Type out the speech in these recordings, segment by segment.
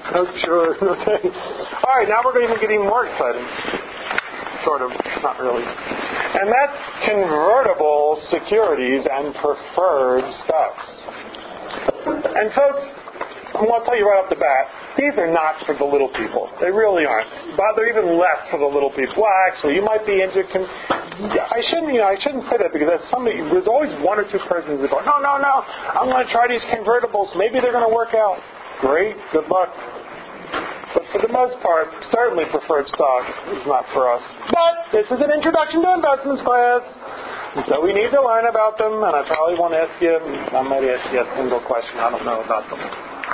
Oh, sure. Okay. All right, now we're going to get even more exciting. Sort of, not really. And that's convertible securities and preferred stocks. And folks, I want to tell you right off the bat, these are not for the little people. They really aren't. But they're even less for the little people. Well, actually, you might be into... I shouldn't say that because there's always one or two persons that go, no, I'm going to try these convertibles. Maybe they're going to work out. Great, good luck. But for the most part, certainly preferred stock is not for us. But this is an introduction to investments class. So we need to learn about them, and I probably won't ask you, I might ask you a single question I don't know about them.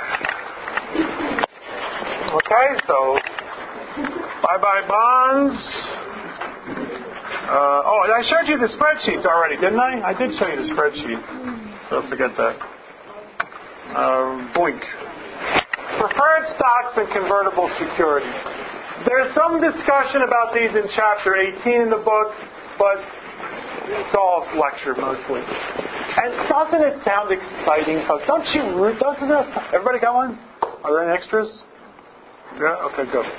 Okay, so bye-bye bonds. I showed you the spreadsheets already, didn't I? I did show you the spreadsheet, so forget that. Boink. Preferred stocks and convertible securities. There's some discussion about these in Chapter 18 in the book, but it's all lecture mostly. And doesn't it sound exciting, folks? Everybody got one? Are there any extras? Yeah? Okay, go.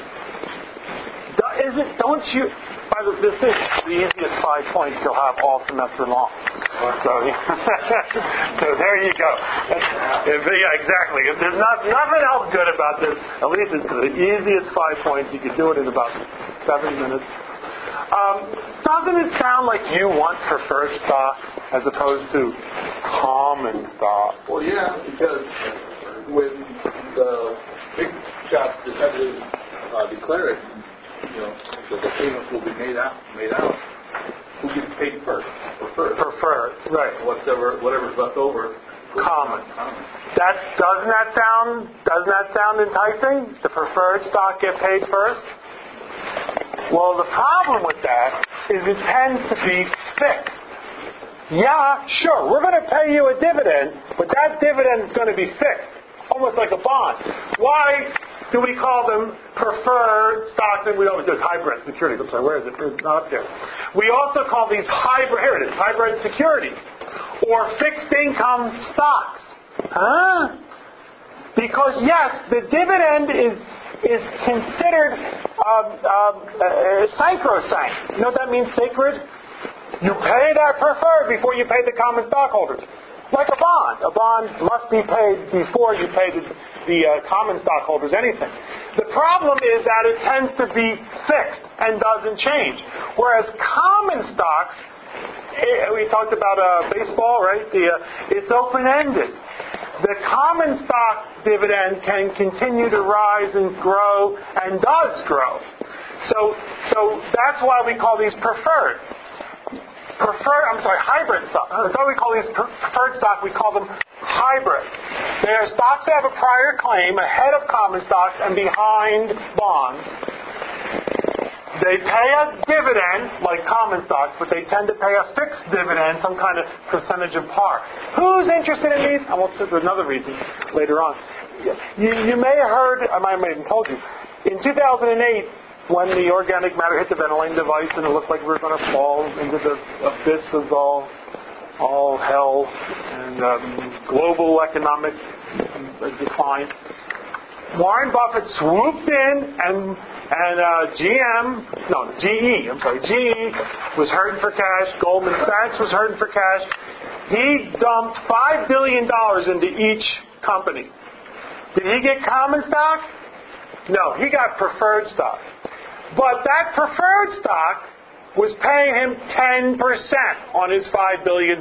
This is the easiest 5 points you'll have all semester long. So there you go. Yeah, exactly. If there's nothing else good about this, at least it's the easiest 5 points. You can do it in about 7 minutes. Doesn't it sound like you want preferred stocks as opposed to common stock? Well, yeah, because when the big shop decided to declare it, so the payments will be made out. Who gets paid first? Preferred, right. Whatever's left over. Common. Doesn't that sound enticing? The preferred stock get paid first? Well, the problem with that is it tends to be fixed. Yeah, sure, we're going to pay you a dividend, but that dividend is going to be fixed, almost like a bond. Why do we call them preferred stocks? And we always do hybrid securities. I'm sorry, where is it? It's not up there. We also call these hybrid securities, or fixed income stocks. Because yes, the dividend is considered sacrosanct. You know what that means, sacred? You pay that preferred before you pay the common stockholders. Like a bond. A bond must be paid before you pay the common stockholders anything. The problem is that it tends to be fixed and doesn't change. Whereas common stocks, we talked about baseball, right? It's open-ended. The common stock dividend can continue to rise and grow, and does grow. So that's why we call these hybrid stock. That's why we call these preferred stock. We call them hybrid. They are stocks that have a prior claim ahead of common stocks and behind bonds. They pay a dividend like common stocks, but they tend to pay a fixed dividend, some kind of percentage of par. Who's interested in these? And we'll see another reason later on. You may have heard, I might have even told you, in 2008, when the organic matter hit the ventilating device and it looked like we were going to fall into the abyss of all hell and global economic decline, Warren Buffett swooped in and GE was hurting for cash. Goldman Sachs was hurting for cash. He dumped $5 billion into each company. Did he get common stock? No, he got preferred stock. But that preferred stock was paying him 10% on his $5 billion.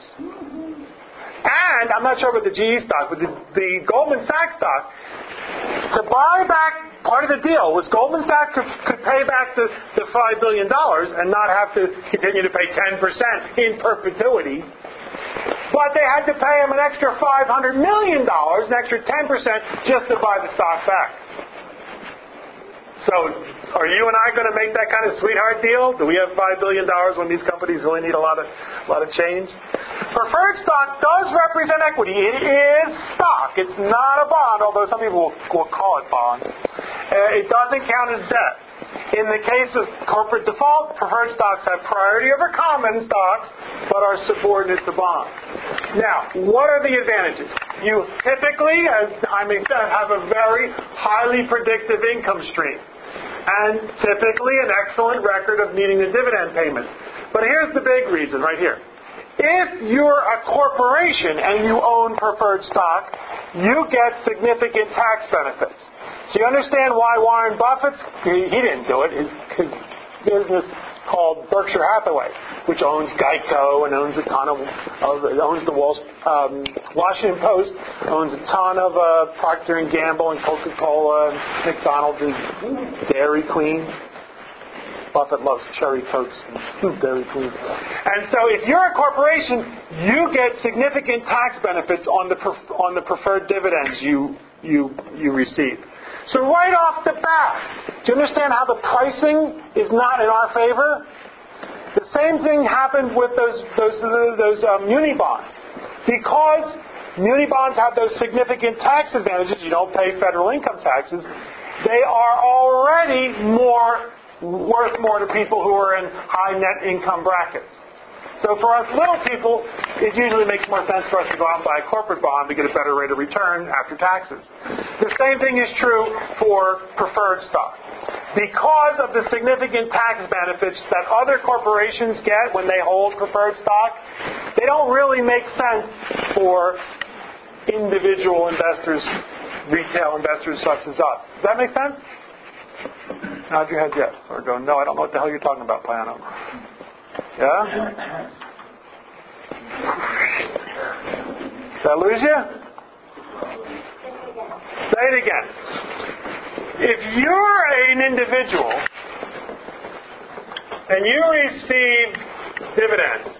And I'm not sure about the GE stock, but the Goldman Sachs stock, to buy back, part of the deal was Goldman Sachs could pay back the $5 billion and not have to continue to pay 10% in perpetuity. But they had to pay him an extra $500 million, an extra 10%, just to buy the stock back. So, are you and I going to make that kind of sweetheart deal? Do we have $5 billion when these companies really need a lot of change? Preferred stock does represent equity. It is stock. It's not a bond, although some people will call it bond. It doesn't count as debt. In the case of corporate default, preferred stocks have priority over common stocks, but are subordinate to bonds. Now, what are the advantages? You typically, as Jaime said, have a very highly predictive income stream, and typically an excellent record of meeting the dividend payments. But here's the big reason right here. If you're a corporation and you own preferred stock, you get significant tax benefits. So you understand why Warren Buffett's, he didn't do it, his business called Berkshire Hathaway, which owns Geico and owns a ton of owns the Washington Post, owns a ton of Procter & Gamble and Coca-Cola and McDonald's and Dairy Queen. Buffett loves cherry cokes and Dairy Queen. And so if you're a corporation, you get significant tax benefits on the preferred dividends you receive. So right off the bat, do you understand how the pricing is not in our favor? The same thing happened with those muni bonds. Because muni bonds have those significant tax advantages, you don't pay federal income taxes, they are already worth more to people who are in high net income brackets. So for us little people, it usually makes more sense for us to go out and buy a corporate bond to get a better rate of return after taxes. The same thing is true for preferred stock. Because of the significant tax benefits that other corporations get when they hold preferred stock, they don't really make sense for individual investors, retail investors such as us. Does that make sense? Nod your head yes, or go, no, I don't know what the hell you're talking about, Payano. Yeah? Did I lose you? Say it again. If you're an individual and you receive dividends,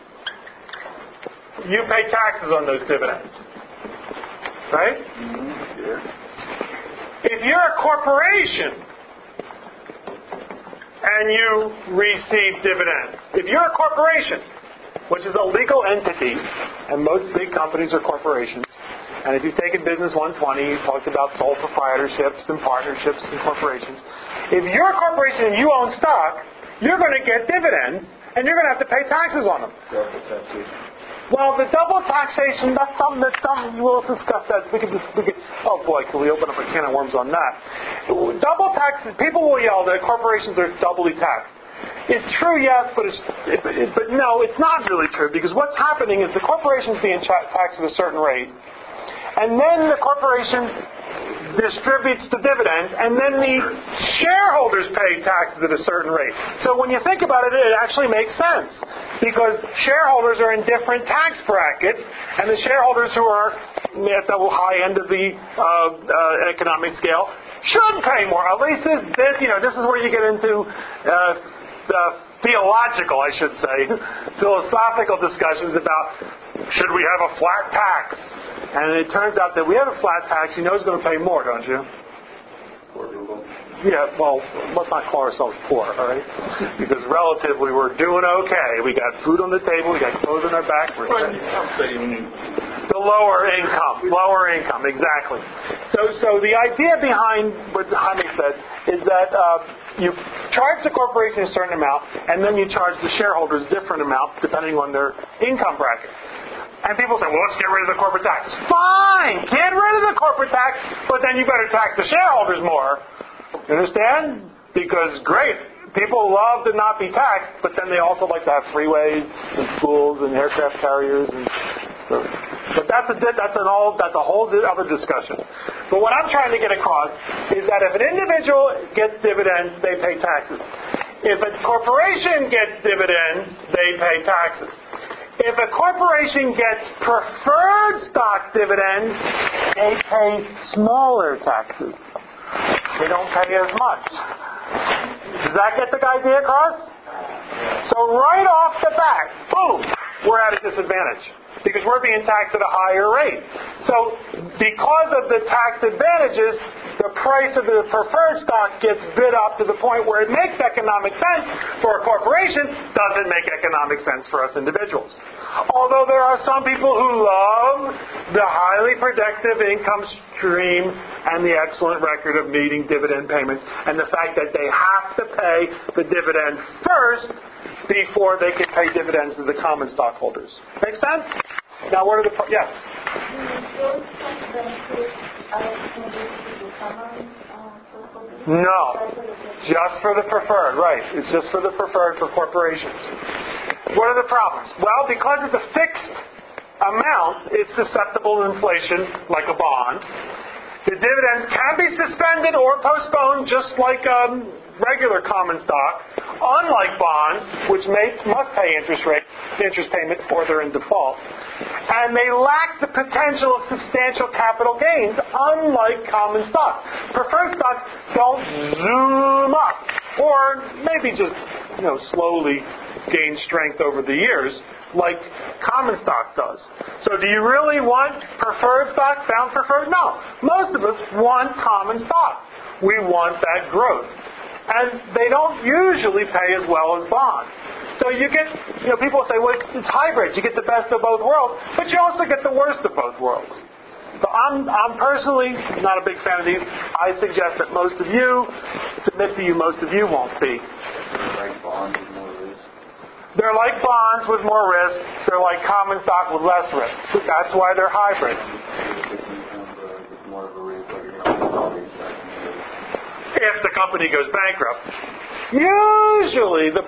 you pay taxes on those dividends. Right? If you're a corporation and you receive dividends. If you're a corporation, which is a legal entity, and most big companies are corporations, and if you've taken Business 120, you talked about sole proprietorships and partnerships and corporations. If you're a corporation and you own stock, you're going to get dividends, and you're going to have to pay taxes on them. Well, the double taxation, that's something we'll discuss that. Oh boy, can we open up a can of worms on that? Double tax, people will yell that corporations are doubly taxed. It's true, yes, but no, it's not really true, because what's happening is the corporation's being taxed at a certain rate, and then the corporation distributes the dividends, and then the shareholders pay taxes at a certain rate. So when you think about it, it actually makes sense, because shareholders are in different tax brackets, and the shareholders who are at the high end of the economic scale should pay more. At least this is where you get into theological, I should say, philosophical discussions about should we have a flat tax? And it turns out that we have a flat tax, you know who's going to pay more, don't you? Yeah, well, let's not call ourselves poor, all right? Because relatively we're doing okay. We got food on the table, we got clothes on our back. The lower income, exactly. So the idea behind what Jaime said is that you charge the corporation a certain amount, and then you charge the shareholders a different amount depending on their income bracket. And people say, well, let's get rid of the corporate tax. Fine, get rid of the corporate tax, but then you better tax the shareholders more. You understand? Because, great, people love to not be taxed, but then they also like to have freeways and schools and aircraft carriers. But that's a whole other discussion. But what I'm trying to get across is that if an individual gets dividends, they pay taxes. If a corporation gets dividends, they pay taxes. If a corporation gets preferred stock dividends, they pay smaller taxes. They don't pay as much. Does that get the idea across? So right off the bat, boom, we're at a disadvantage. because we're being taxed at a higher rate. So because of the tax advantages, the price of the preferred stock gets bid up to the point where it makes economic sense for a corporation, doesn't make economic sense for us individuals. Although there are some people who love the highly predictive income stream and the excellent record of meeting dividend payments and the fact that they have to pay the dividend first before they can pay dividends to the common stockholders. Make sense? Now, what are the... Yes? No. Just for the preferred, right. It's just for the preferred for corporations. What are the problems? Well, because it's a fixed amount, it's susceptible to inflation like a bond. The dividends can be suspended or postponed just like regular common stock, unlike bonds, which must pay interest payments or they're in default. And they lack the potential of substantial capital gains, unlike common stock. Preferred stocks don't zoom up, or maybe just slowly gain strength over the years, like common stock does. So do you really want preferred stock, found preferred? No. Most of us want common stock. We want that growth. And they don't usually pay as well as bonds. So you get, people say, well, it's hybrid. You get the best of both worlds, but you also get the worst of both worlds. So I'm personally not a big fan of these. I suggest that most of you won't be. Like bonds with more risk. They're like bonds with more risk. They're like common stock with less risk. So that's why they're hybrid. More of a risk, like if the company goes bankrupt. Usually the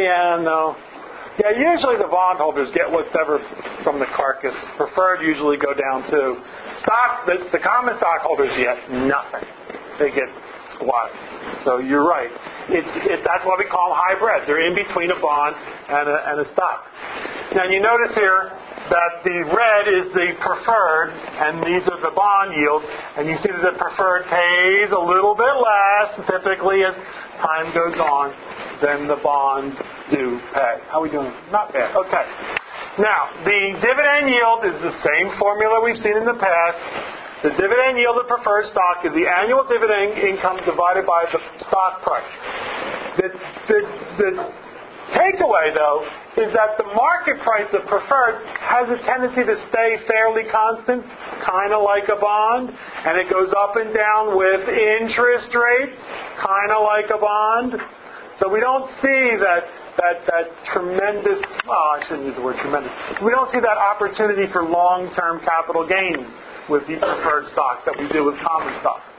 usually the bondholders get whatever from the carcass. Preferred usually go down too. The common stockholders get nothing. They get squat. So you're right. That's why we call them hybrid. They're in between a bond and a stock. Now you notice here that the red is the preferred, and these are the bond yields, and you see that the preferred pays a little bit less, typically as time goes on, than the bonds do pay. How are we doing? Not bad. Okay. Now, the dividend yield is the same formula we've seen in the past. The dividend yield of preferred stock is the annual dividend income divided by the stock price. The takeaway, though, is that the market price of preferred has a tendency to stay fairly constant, kind of like a bond, and it goes up and down with interest rates, kind of like a bond. So we don't see that tremendous, I shouldn't use the word tremendous, we don't see that opportunity for long-term capital gains with the preferred stocks that we do with common stocks.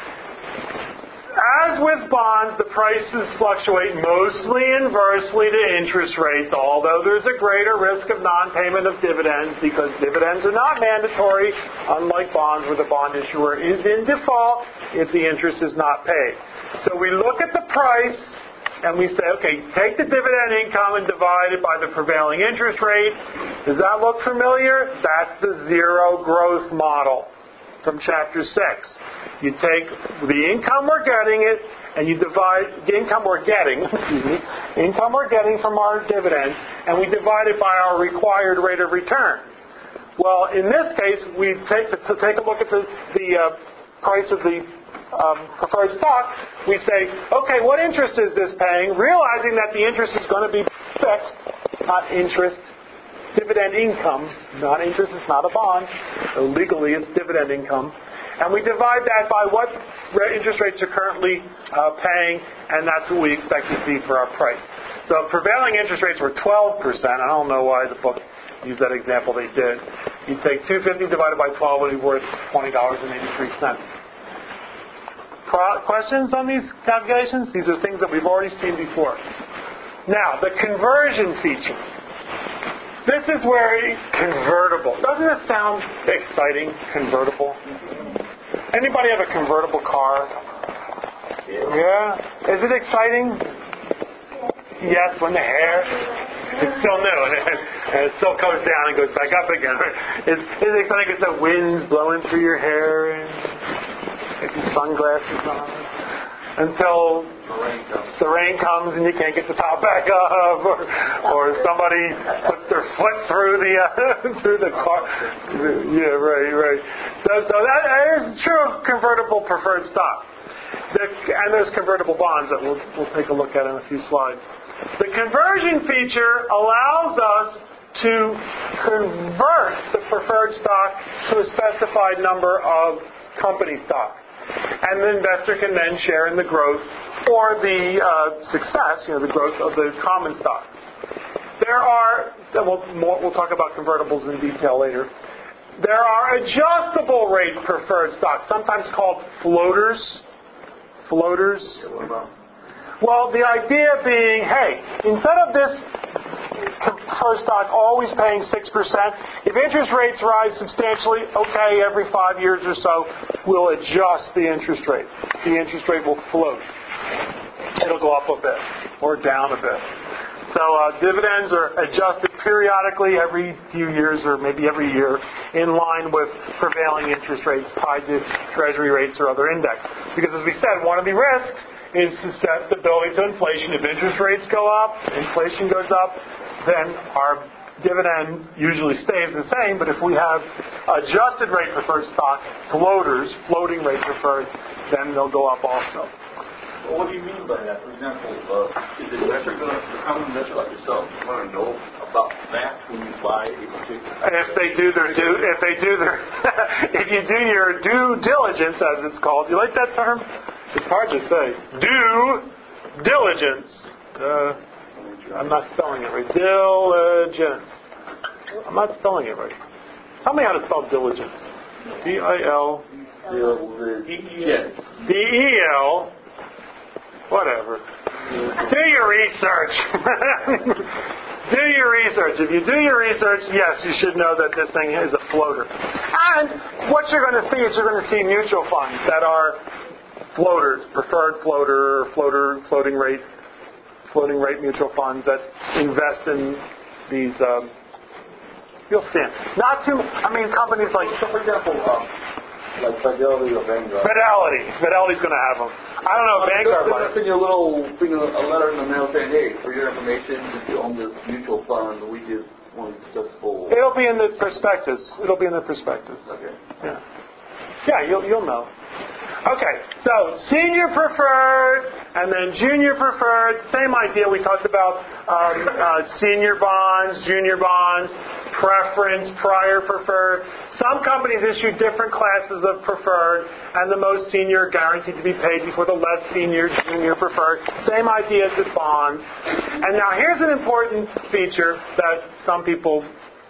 As with bonds, the prices fluctuate mostly inversely to interest rates, although there's a greater risk of non-payment of dividends because dividends are not mandatory, unlike bonds where the bond issuer is in default if the interest is not paid. So we look at the price and we say, okay, take the dividend income and divide it by the prevailing interest rate. Does that look familiar? That's the zero growth model from Chapter 6. You take the income we're getting and you divide the income we're getting from our dividend, and we divide it by our required rate of return. Well, in this case, we take a look at the price of the preferred stock. We say, okay, what interest is this paying? Realizing that the interest is going to be fixed, not interest. Dividend income, not interest, it's not a bond. So legally, it's dividend income. And we divide that by what interest rates are currently paying, and that's what we expect to see for our price. So prevailing interest rates were 12%. I don't know why the book used that example. They did. You take $250 divided by 12, it would be worth $20.83. Questions on these calculations? These are things that we've already seen before. Now, the conversion feature. This is where convertible. Doesn't it sound exciting, convertible? Anybody have a convertible car? Yeah? Is it exciting? Yes, when the hair is still new and it still comes down and goes back up again. Is it exciting because the wind's blowing through your hair and get your sunglasses on? until the rain comes and you can't get the top back up, or somebody puts their foot through the car. Yeah, right. So that is true of convertible preferred stock. And there's convertible bonds that we'll take a look at in a few slides. The conversion feature allows us to convert the preferred stock to a specified number of company stock. And the investor can then share in the growth or the success, the growth of the common stock. There are, we'll talk about convertibles in detail later. There are adjustable rate preferred stocks, sometimes called floaters. Floaters. Well, the idea being, hey, instead of this preferred stock always paying 6%, if interest rates rise substantially, okay, every 5 years or so, we'll adjust the interest rate. The interest rate will float. It'll go up a bit or down a bit. So dividends are adjusted periodically every few years or maybe every year in line with prevailing interest rates tied to treasury rates or other index. Because as we said, one of the risks is susceptibility to inflation. If interest rates go up, inflation goes up, then our dividend usually stays the same. But if we have adjusted rate preferred stock, floating rate preferred, then they'll go up also. Well, what do you mean by that? For example, is the investor going to, the common investor like yourself, want to know about that when you buy a particular? If you do your due diligence, as it's called. You like that term? It's hard to say. Due diligence. I'm not spelling it right. Diligence. I'm not spelling it right. Tell me how to spell diligence. D-I-L. D-E-L. Whatever. Do your research. Do your research. If you do your research, yes, you should know that this thing is a floater. And what you're going to see is you're going to see mutual funds that are floaters, preferred floating rate mutual funds that invest in these. You'll see it. Not too. Companies like. So, for example, like Fidelity or Vanguard. Fidelity's going to have them. I don't know. Vanguard might. They're sending you a letter in the mail saying, "Hey, for your information, if you own this mutual fund, we just want to successful." It'll be in the prospectus. Okay. Yeah, you'll know. Okay, so senior preferred and then junior preferred. Same idea. We talked about senior bonds, junior bonds, preference, prior preferred. Some companies issue different classes of preferred, and the most senior guaranteed to be paid before the less senior, junior preferred. Same idea as with bonds. And now here's an important feature that some people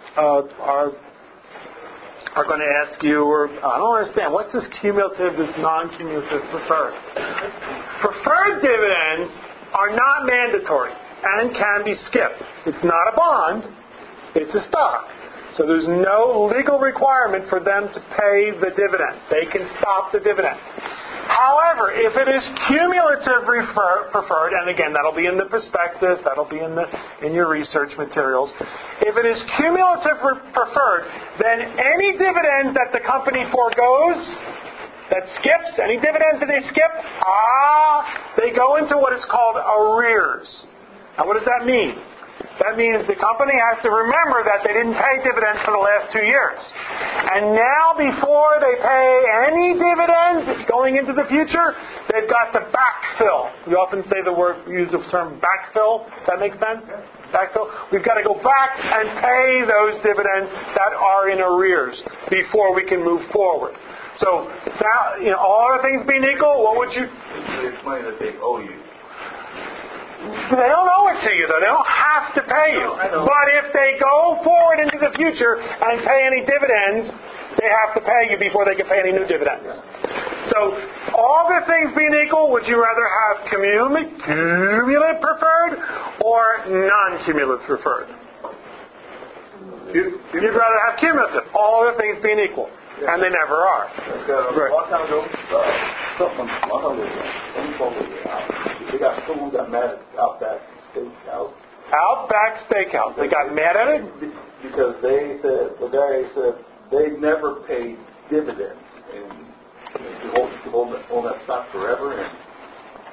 are going to ask you, or I don't understand, what's this cumulative, this non-cumulative preferred? Preferred dividends are not mandatory and can be skipped. It's not a bond, it's a stock. So there's no legal requirement for them to pay the dividends. They can stop the dividends. However, if it is cumulative preferred, and again, that'll be in the prospectus, that'll be in your research materials. If it is cumulative preferred, then any dividends that the company foregoes, that skips, any dividends that they skip, they go into what is called arrears. Now, what does that mean? That means the company has to remember that they didn't pay dividends for the last 2 years. And now before they pay any dividends going into the future, they've got to backfill. We often say use the term backfill. Does that make sense? Backfill. We've got to go back and pay those dividends that are in arrears before we can move forward. So, now, all other things being equal, what would you... It's money that they owe you. They don't owe it to you, though. They don't have to pay you. But if they go forward into the future and pay any dividends, they have to pay you before they can pay any new dividends. So, all the things being equal, would you rather have cumulative preferred or non-cumulative preferred? You'd rather have cumulative, all the things being equal. And they never are. Right. A long time ago, someone got mad at Outback Steakhouse. Outback Steakhouse. They got mad at it? Because the guy said they never paid dividends. And to hold that stock forever.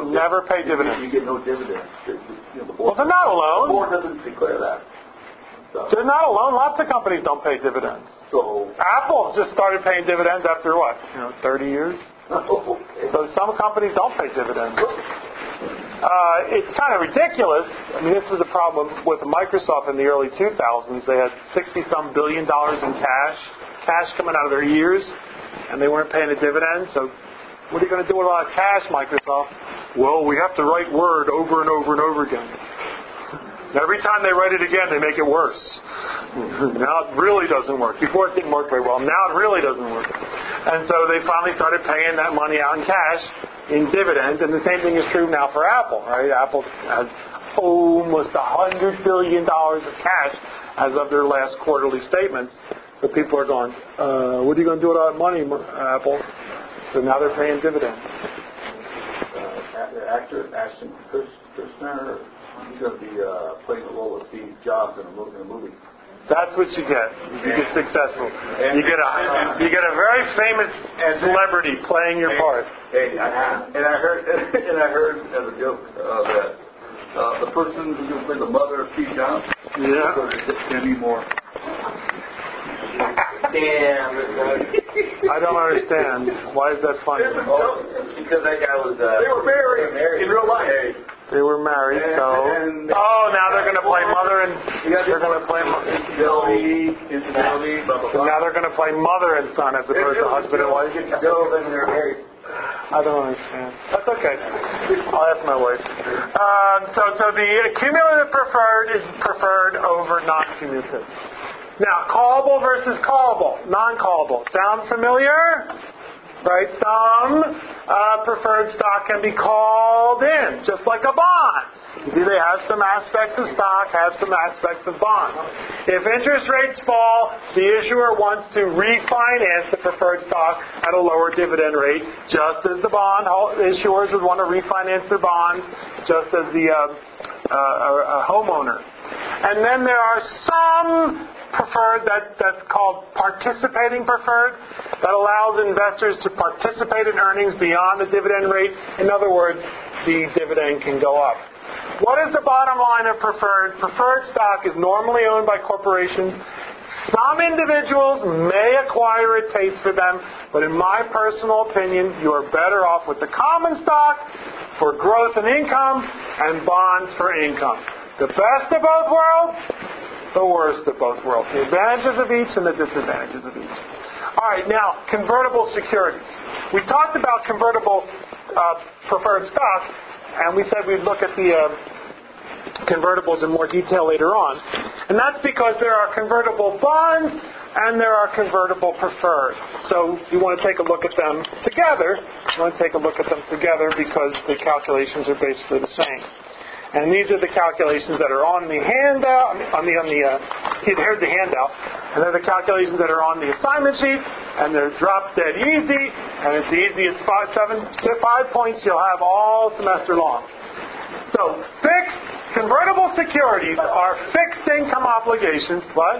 never pay dividends. You get no dividends. Well, they're not alone. The board doesn't declare that. So. They're not alone. Lots of companies don't pay dividends. So Apple just started paying dividends after what? 30 years? okay. So some companies don't pay dividends. It's kind of ridiculous. I mean, this was a problem with Microsoft in the early 2000s. They had $60-some billion in cash coming out of their ears, and they weren't paying a dividend. So what are you going to do with all that cash, Microsoft? Well, we have to write Word over and over and over again. Every time they write it again, they make it worse. Now it really doesn't work. Before it didn't work very well. Now it really doesn't work. And so they finally started paying that money out in cash in dividends. And the same thing is true now for Apple, right? Apple has almost $100 billion of cash as of their last quarterly statements. So people are going, what are you going to do with all that money, Apple? So now they're paying dividends. Actor Ashton Kutcher, he's going to be playing the role of Steve Jobs in a movie. That's what you get. You get successful. You get a very famous celebrity playing your part. And I heard as a joke that the person who's going to play the mother of Steve Jobs is going to be more. Damn. I don't understand. Why is that funny? Because that guy was. They were married in real life. They were married, so. Now they're going to play mother and. They're going to play. Infidelity. So now they're going to play mother and son as opposed to husband and wife. They're married. I don't understand. That's okay. I'll ask my wife. So the cumulative preferred is preferred over non-cumulative. Now, callable versus callable, non-callable. Sound familiar? Right? Some preferred stock can be called in, just like a bond. You see, they have some aspects of stock, have some aspects of bond. If interest rates fall, the issuer wants to refinance the preferred stock at a lower dividend rate, just as the bond issuers would want to refinance their bonds, just as the homeowner. And then there are some preferred that's called participating preferred that allows investors to participate in earnings beyond the dividend rate. In other words, the dividend can go up. What is the bottom line of preferred? Preferred stock is normally owned by corporations. Some individuals may acquire a taste for them, but in my personal opinion, you are better off with the common stock for growth and income and bonds for income. The best of both worlds, the worst of both worlds. The advantages of each and the disadvantages of each. All right, now, convertible securities. We talked about convertible preferred stock, and we said we'd look at the convertibles in more detail later on. And that's because there are convertible bonds and there are convertible preferred. So you want to take a look at them together. You want to take a look at them together because the calculations are basically the same. And these are the calculations that are on the handout. Here's the handout. And they're the calculations that are on the assignment sheet. And they're drop dead easy. And it's the easiest 5 points you'll have all semester long. So fixed convertible securities are fixed income obligations. What?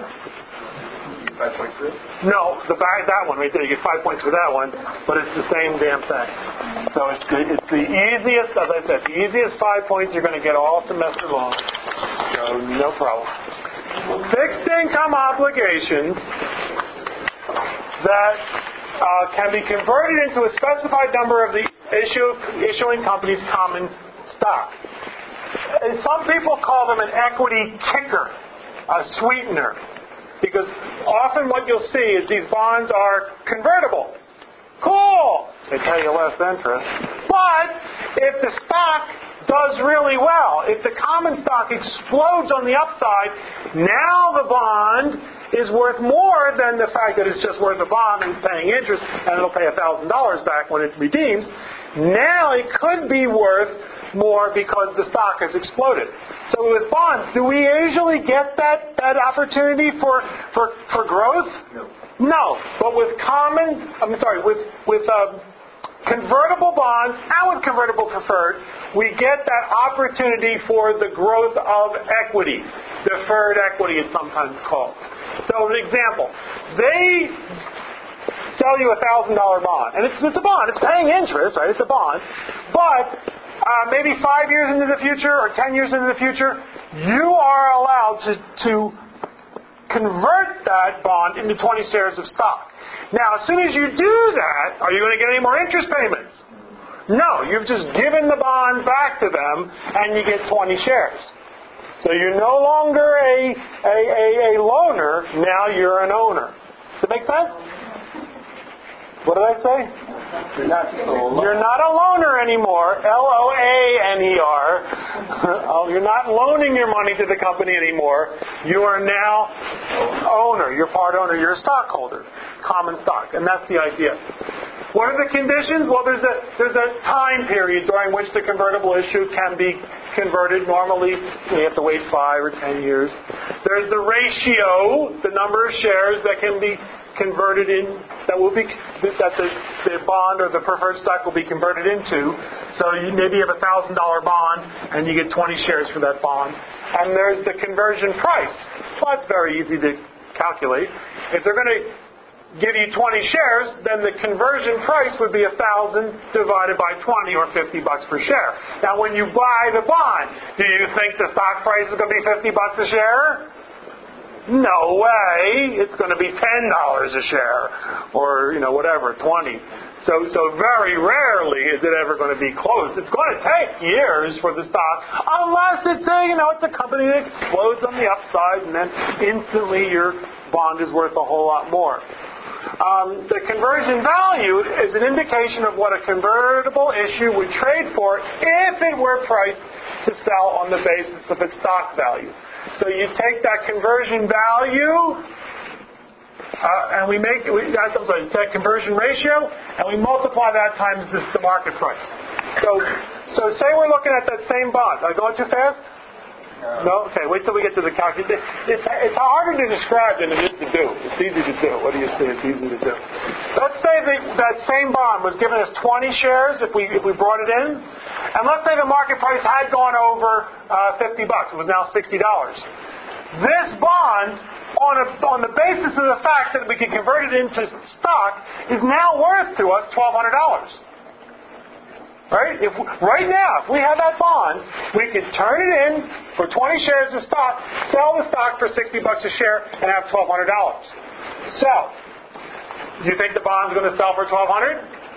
5.3? No, that one right there. You get 5 points for that one, but it's the same damn thing. So it's the easiest, as I said, the easiest 5 points you're going to get all semester long. So no problem. Fixed income obligations that can be converted into a specified number of the issuing company's common stock. And some people call them an equity kicker, a sweetener. Because often what you'll see is these bonds are convertible. Cool! They pay you less interest. But if the stock does really well, if the common stock explodes on the upside, now the bond is worth more than the fact that it's just worth a bond and paying interest and it'll pay $1,000 back when it redeems. Now it could be worth more because the stock has exploded. So with bonds, do we usually get that opportunity for growth? No. But with convertible bonds and with convertible preferred, we get that opportunity for the growth of equity. Deferred equity is sometimes called. So, an example, they sell you $1,000 bond, and it's a bond. It's paying interest, right? It's a bond, but maybe 5 years into the future or 10 years into the future, you are allowed to convert that bond into 20 shares of stock. Now, as soon as you do that, are you going to get any more interest payments? No, you've just given the bond back to them and you get 20 shares. So you're no longer a loaner, now you're an owner. Does that make sense? What did I say? You're not a loaner anymore. Loaner. You're not loaning your money to the company anymore. You are now owner. You're part owner. You're a stockholder. Common stock. And that's the idea. What are the conditions? Well, there's a time period during which the convertible issue can be converted. Normally, you have to wait 5 or 10 years. There's the ratio, the number of shares that can be converted in, that the bond or the preferred stock will be converted into. So you maybe have a $1,000 bond and you get 20 shares for that bond. And there's the conversion price. Well, that's very easy to calculate. If they're going to give you 20 shares, then the conversion price would be 1,000 divided by 20 or $50 per share. Now, when you buy the bond, do you think the stock price is going to be $50 a share? No way. It's going to be $10 a share, or whatever, 20. So very rarely is it ever going to be close. It's going to take years for the stock, unless it's a company that explodes on the upside, and then instantly your bond is worth a whole lot more. The conversion value is an indication of what a convertible issue would trade for if it were priced to sell on the basis of its stock value. So you take that conversion value, and that conversion ratio, and we multiply that times the market price. So say we're looking at that same bond. Am I going too fast? No? Okay, wait till we get to the calculation. It's harder to describe than it is to do. It's easy to do. What do you say? It's easy to do. Let's say that same bond was giving us 20 shares if we brought it in. And let's say the market price had gone over $50. It was now $60. This bond, on the basis of the fact that we can convert it into stock, is now worth to us $1,200. Right? Right now, if we had that bond, we could turn it in for 20 shares of stock, sell the stock for $60 a share, and have $1,200. So, do you think the bond's going to sell for $1,200?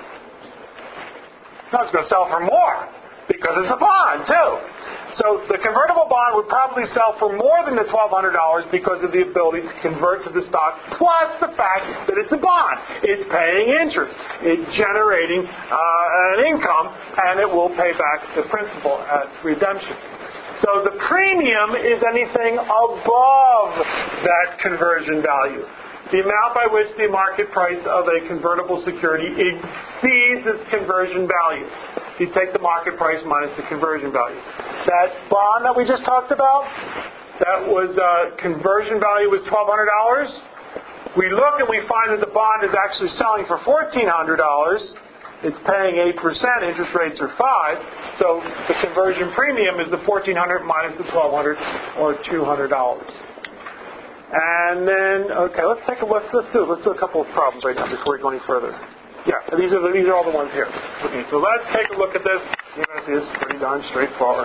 No, it's going to sell for more, because it's a bond, too. So the convertible bond would probably sell for more than the $1,200 because of the ability to convert to the stock, plus the fact that it's a bond. It's paying interest. It's generating an income, and it will pay back the principal at redemption. So the premium is anything above that conversion value. The amount by which the market price of a convertible security exceeds its conversion value. You take the market price minus the conversion value. That bond that we just talked about, that was conversion value was $1,200. We look and we find that the bond is actually selling for $1,400. It's paying 8%. Interest rates are 5%. So the conversion premium is the $1,400 minus the $1,200, or $200. And then, okay, let's do a couple of problems right now before we go any further. Yeah, these are all the ones here. Okay, so let's take a look at this. You're going to see this is pretty darn straightforward.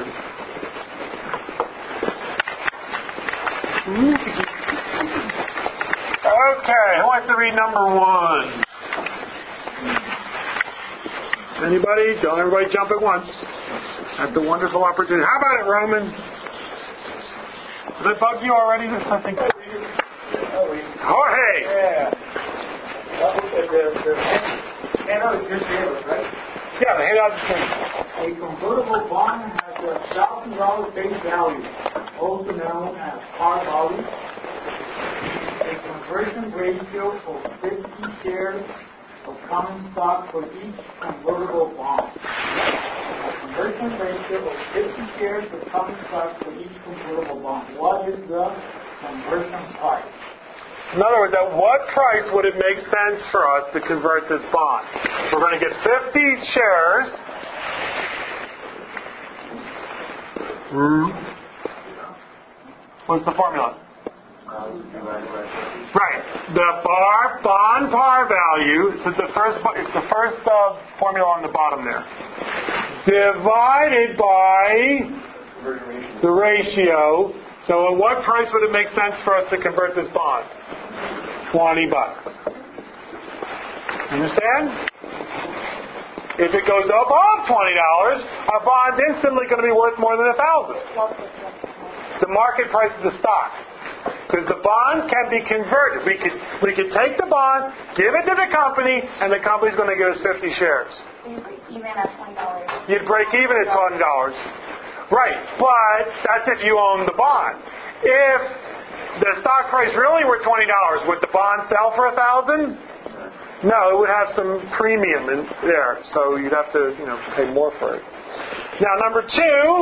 Okay, who wants to read number 1? Anybody? Don't everybody jump at once. That's a wonderful opportunity. How about it, Roman? Did it bug you already? Something. Jorge. Yeah. The handout is just here, right? Yeah, the handout is here. A convertible bond has a $1,000 face value, also known as par value. A conversion ratio of 50 shares of common stock for each convertible bond. A conversion ratio of 50 shares of common stock for each convertible bond. What is the conversion price? In other words, at what price would it make sense for us to convert this bond? We're going to get 50 shares. What's the formula? Right. The bond par value. So it's the first formula on the bottom there. divided by the ratio. So at what price would it make sense for us to convert this bond? $20. Understand? If it goes above $20, our bond's instantly going to be worth more than $1,000. The market price of the stock. Because the bond can be converted. We could take the bond, give it to the company, and the company's going to give us 50 shares. So you break even at $20. You'd break even at $20. Right, but that's if you own the bond. If the stock price really were $20, would the bond sell for $1,000? No, it would have some premium in there, so you'd have to, pay more for it. Now, number 2.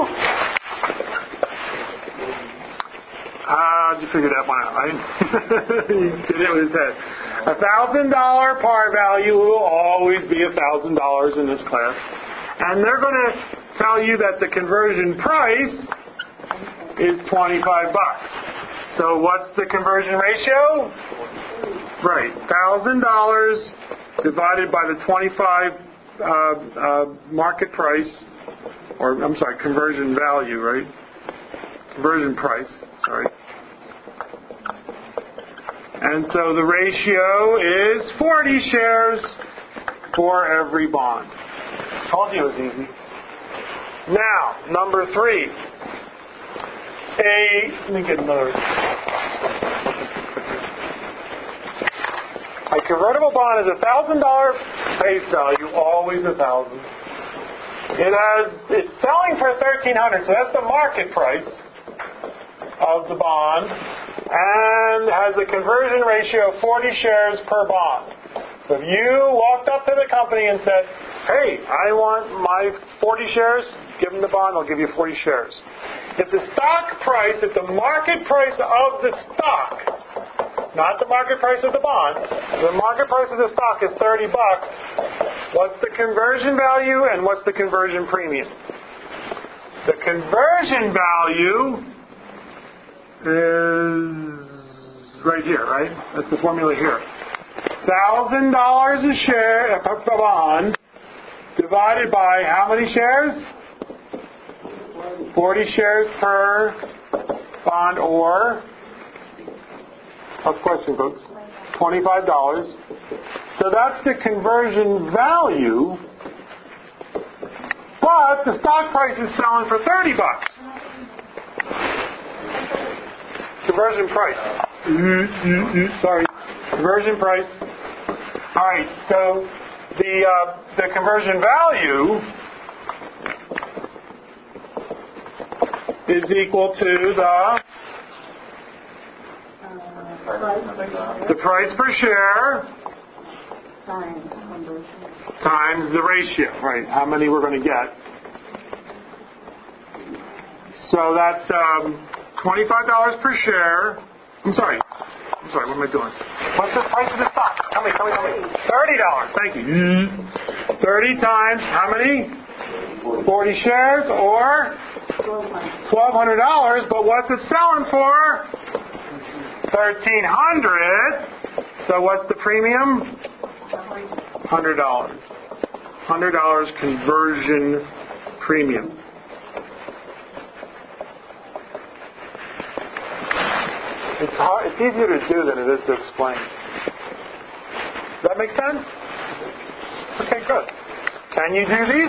How'd you figure that one out, right? He did it with his head. $1,000 par value will always be $1,000 in this class. And they're going to tell you that the conversion price is $25. So what's the conversion ratio? Right, $1,000 divided by the 25 market price, or I'm sorry, conversion value, right? Conversion price, sorry. And so the ratio is 40 shares for every bond. Told you it was easy. Now, number 3. Let me get another. A convertible bond is $1,000 face value, always $1,000. It's selling for $1,300, so that's the market price of the bond, and has a conversion ratio of 40 shares per bond. So if you walked up to the company and said, "Hey, I want my 40 shares," give them the bond, they'll give you 40 shares. If the market price of the stock, not the market price of the bond, the market price of the stock is $30, what's the conversion value and what's the conversion premium? The conversion value is right here, right? That's the formula here. $1,000 a share, a bond, divided by how many shares? 40 shares per bond, or, what's the question, folks? $25. So that's the conversion value, but the stock price is selling for $30. Conversion price. Sorry. Conversion price. All right. So the conversion value is equal to the price per share times the ratio. Right. How many we're going to get. So that's $25 per share. I'm sorry, what am I doing? What's the price of the stock? Tell me. $30. Thank you. 30 times how many? 40 shares, or $1,200. But what's it selling for? $1,300. So what's the premium? $100. $100 conversion premium. It's easier to do than it is to explain. Does that make sense? Okay, good. Can you do these?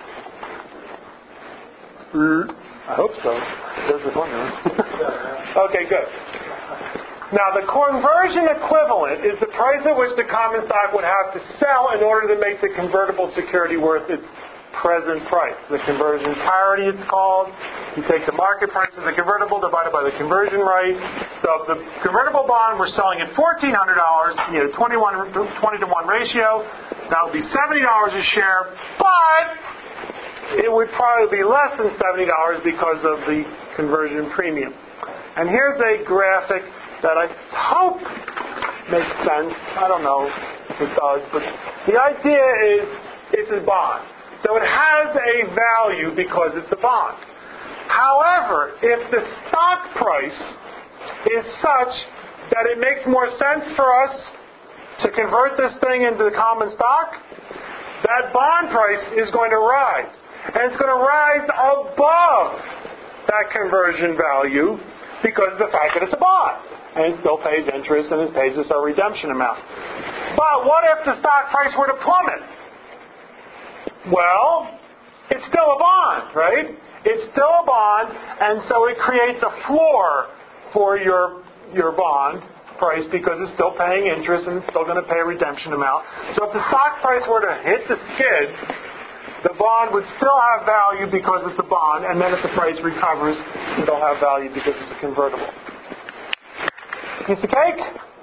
I hope so. There's this one. Okay, good. Now, the conversion equivalent is the price at which the common stock would have to sell in order to make the convertible security worth its present price. The conversion parity, it's called. You take the market price of the convertible divided by the conversion rate. So if the convertible bond we're selling at $1,400, 20 to 1 ratio, that would be $70 a share, but it would probably be less than $70 because of the conversion premium. And here's a graphic that I hope makes sense. I don't know if it does, but the idea is it's a bond. So it has a value because it's a bond. However, if the stock price is such that it makes more sense for us to convert this thing into the common stock, that bond price is going to rise. And it's going to rise above that conversion value because of the fact that it's a bond. And it still pays interest and it pays us our redemption amount. But what if the stock price were to plummet? Well, it's still a bond, right? It's still a bond, and so it creates a floor for your bond price because it's still paying interest and it's still going to pay a redemption amount. So if the stock price were to hit the skids, the bond would still have value because it's a bond, and then if the price recovers, it'll have value because it's a convertible. Piece of cake?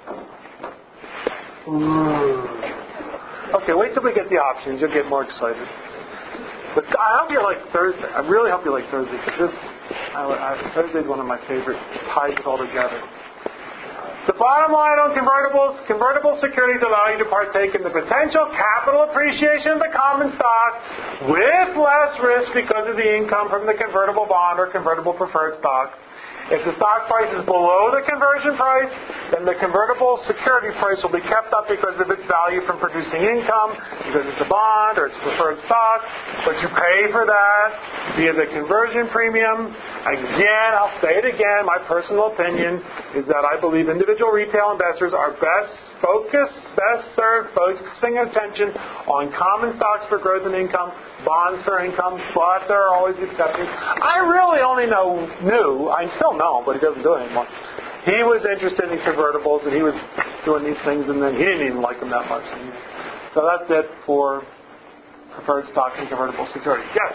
Okay, wait till we get the options. You'll get more excited. But I hope you like Thursday. I really hope you like Thursday because Thursday is one of my favorite. Ties it all together. The bottom line on convertibles: convertible securities allow you to partake in the potential capital appreciation of the common stock with less risk because of the income from the convertible bond or convertible preferred stock. If the stock price is below the conversion price, then the convertible security price will be kept up because of its value from producing income, because it's a bond or it's preferred stock, but you pay for that via the conversion premium. Again, I'll say it again, my personal opinion is that I believe individual retail investors are best served focusing attention on common stocks for growth and income, bonds for income, but there are always exceptions. I really only I still know, but he doesn't do it anymore. He was interested in convertibles, and he was doing these things, and then he didn't even like them that much. So that's it for preferred stock and convertible securities. Yes?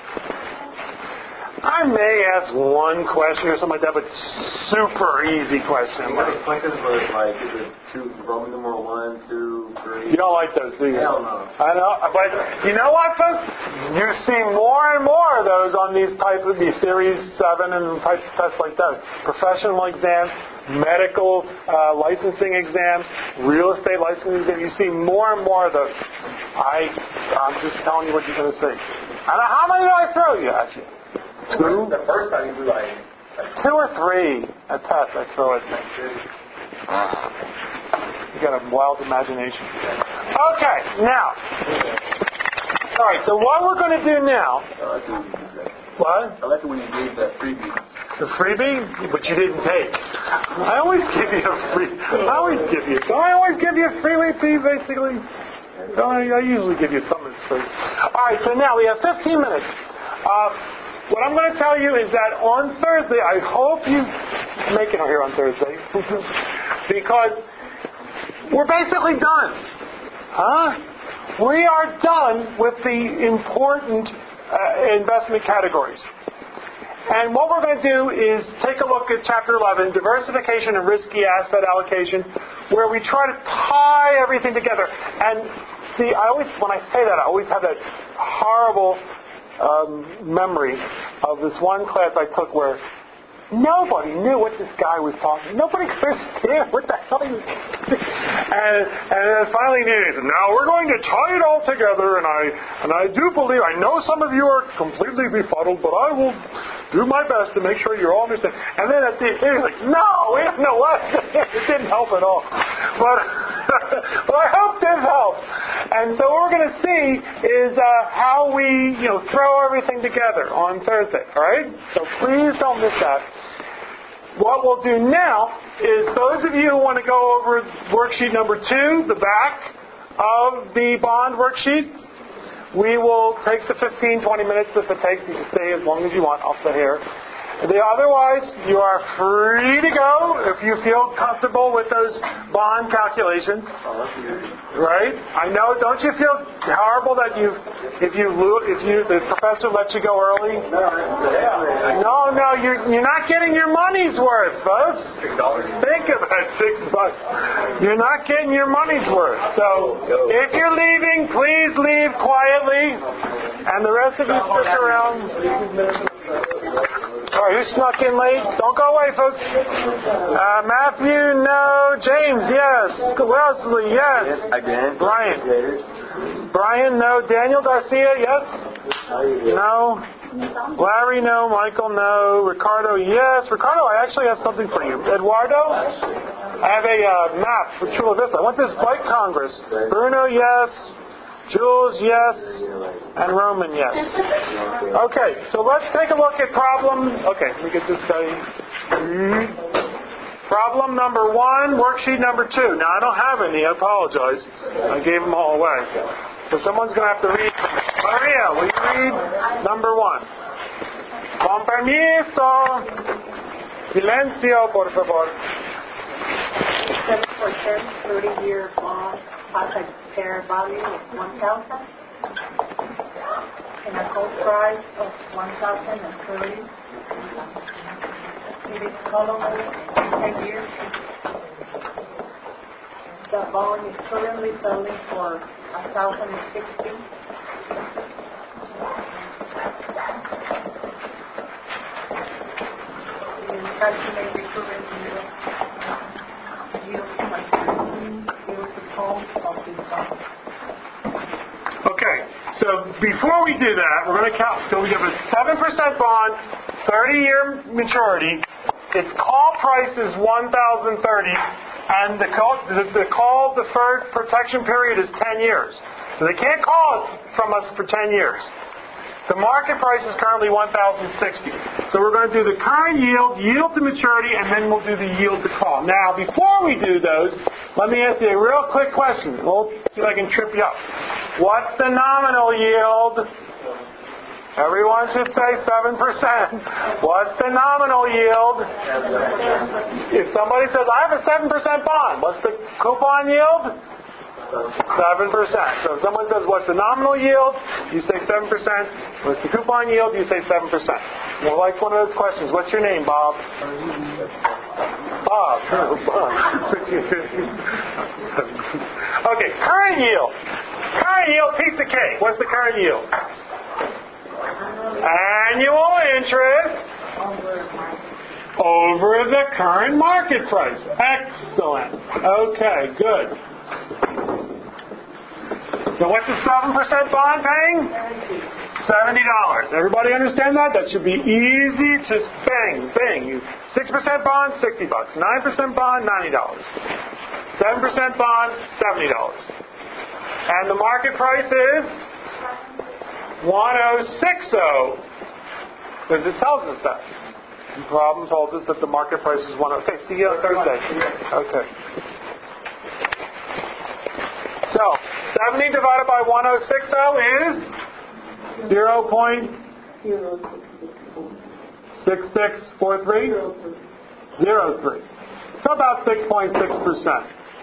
I may ask one question or something like that, but super easy question. Questions were like, is it Roman numeral 1, 2, 3? You don't like those, do you? Hell no. I know, but you know what, folks? You see more and more of those on these Series 7 and type tests like that. Professional exams, medical licensing exams, real estate licensing exams. You see more and more of those. I'm just telling you what you're going to see. And how many do I throw you at you? 2? The first time you do like 2 or 3 at test I throw at me. You got a wild imagination. Okay, now. All right, so what we're going to do now. What? I like it when you gave that freebie. The freebie? But you didn't take. I always give you a free. Don't I always give you a freebie, basically? I usually give you something that's free. All right, so now we have 15 minutes. What I'm going to tell you is that on Thursday, I hope you make it here on Thursday, because we're basically done. We are done with the important investment categories. And what we're going to do is take a look at Chapter 11, Diversification and Risky Asset Allocation, where we try to tie everything together. And see, when I say that, I always have that horrible memory of this one class I took where nobody knew what this guy was talking. Nobody understood what the hell he was talking. And finally he said, now we're going to tie it all together, and I do believe, I know some of you are completely befuddled, but I will do my best to make sure you all understand. And then at the end he was like, no, we don't know what. It didn't help at all. But I hope this helps. And so what we're going to see is how we throw everything together on Thursday. All right? So please don't miss that. What we'll do now is those of you who want to go over worksheet number 2, the back of the bond worksheets, we will take the 15, 20 minutes if it takes. You can stay as long as you want. I'll stay here. Otherwise, you are free to go if you feel comfortable with those bond calculations. Right? I know. Don't you feel horrible that if the professor lets you go early? No, you're not getting your money's worth, folks. Think of it, $6. You're not getting your money's worth. So if you're leaving, please leave quietly, and the rest of you stick around. All right, who snuck in late? Don't go away, folks. Matthew, no. James, yes. Wesley, yes. again. Brian, no. Daniel Garcia, yes. No. Larry, no. Michael, no. Ricardo, yes. Ricardo, I actually have something for you. Eduardo, I have a map for Chula Vista. I want this bike congress. Bruno, yes. Jules, yes. And Roman, yes. Okay, so let's take a look at problem. Okay, let me get this guy. Problem number 1, worksheet number 2. Now, I don't have any. I apologize. I gave them all away. So someone's going to have to read. Maria, will you read number 1? Con permiso. Silencio, por favor. Except for 30-year bond has a fair value of 1,000 and a call price of 1,030. It is callable in 10 years. The bond is currently selling for 1,060. You calculate the current yield to home of the bond. Okay, so before we do that, we're going to count. So we have a 7% bond, 30-year maturity. Its call price is $1,030, and the call deferred protection period is 10 years. So they can't call it from us for 10 years. The market price is currently $1,060. So we're going to do the current yield, yield to maturity, and then we'll do the yield to call. Now, before we do those, let me ask you a real quick question. We'll see if I can trip you up. What's the nominal yield? Everyone should say 7%. What's the nominal yield? If somebody says, I have a 7% bond, what's the coupon yield? 7%. So if someone says, what's the nominal yield? You say 7%. What's the coupon yield? You say 7%. Well, like one of those questions. What's your name, Bob? Bob. Okay, current yield. Current yield, piece of cake. What's the current yield? Annual interest over the current market price. Excellent. Okay, good. So what's the 7% bond paying? $70. Everybody understand that? That should be easy to bang. 6% bond, $60. 9% bond, $90. 7% bond, $70. And the market price is $1,060. Because it tells us that. The problem told us that the market price is $1,060. Okay, see you on Thursday. Okay. So, 70 divided by 1,060 is 0.6643? 03. So about 6.6%.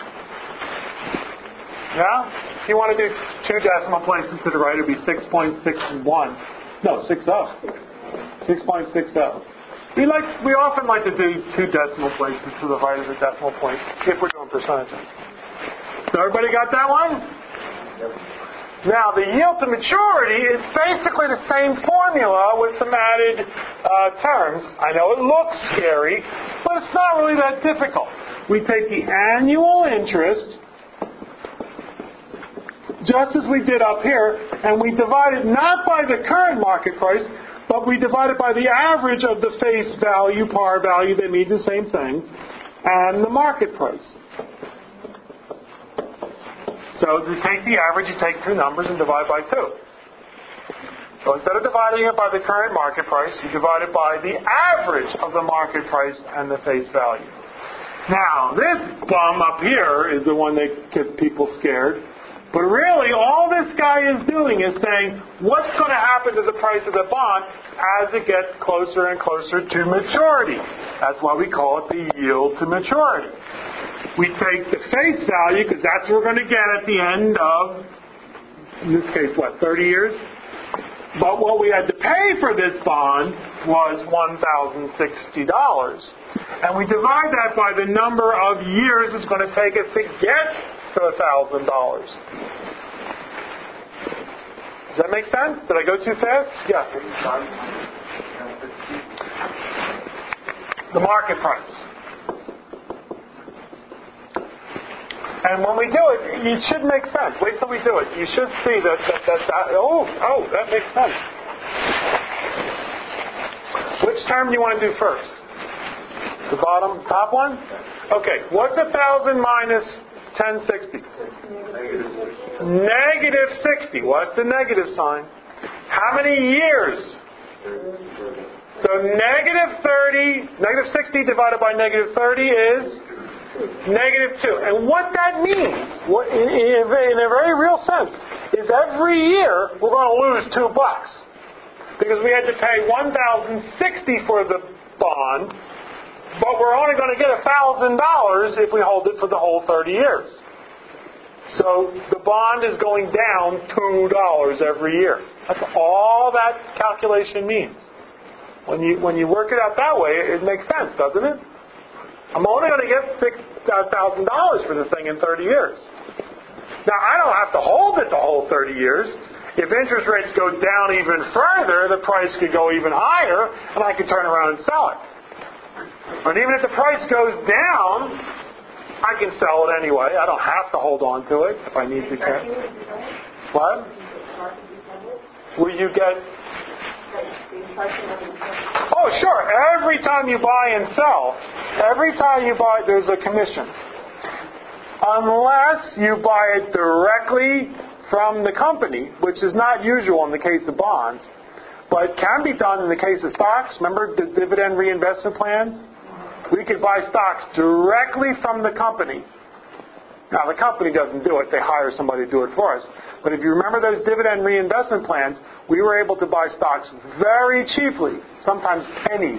Yeah? If you want to do 2 decimal places to the right, it would be 6.61. No, 60. 6.60. We often like to do 2 decimal places to the right of the decimal point if we're doing percentages. So everybody got that one? Yep. Now, the yield to maturity is basically the same formula with some added terms. I know it looks scary, but it's not really that difficult. We take the annual interest, just as we did up here, and we divide it not by the current market price, but we divide it by the average of the face value, par value, they mean the same thing, and the market price. So to take the average, you take 2 numbers and divide by 2. So instead of dividing it by the current market price, you divide it by the average of the market price and the face value. Now, this bum up here is the one that gets people scared. But really, all this guy is doing is saying, what's going to happen to the price of the bond as it gets closer and closer to maturity? That's why we call it the yield to maturity. We take the face value, because that's what we're going to get at the end of, in this case, 30 years? But what we had to pay for this bond was $1,060. And we divide that by the number of years it's going to take us to get to $1,000. Does that make sense? Did I go too fast? Yeah. The market price. And when we do it, it should make sense. Wait till we do it. You should see that that makes sense. Which term do you want to do first? The top one? Okay. What's 1,000 minus 1060? Negative 60. What's the negative sign? How many years? So negative 60 divided by negative 30 is negative 2. And what that means, in a very real sense, is every year we're going to lose $2. Because we had to pay $1,060 for the bond, but we're only going to get $1,000 if we hold it for the whole 30 years. So the bond is going down $2 every year. That's all that calculation means. When you work it out that way, it makes sense, doesn't it? I'm only going to get $6,000 for the thing in 30 years. Now, I don't have to hold it the whole 30 years. If interest rates go down even further, the price could go even higher, and I could turn around and sell it. And even if the price goes down, I can sell it anyway. I don't have to hold on to it if I need to. What? Will you get... Oh, sure. Every time you buy and sell, there's a commission. Unless you buy it directly from the company, which is not usual in the case of bonds, but can be done in the case of stocks. Remember the dividend reinvestment plans? We could buy stocks directly from the company. Now, the company doesn't do it. They hire somebody to do it for us. But if you remember those dividend reinvestment plans, we were able to buy stocks very cheaply, sometimes pennies.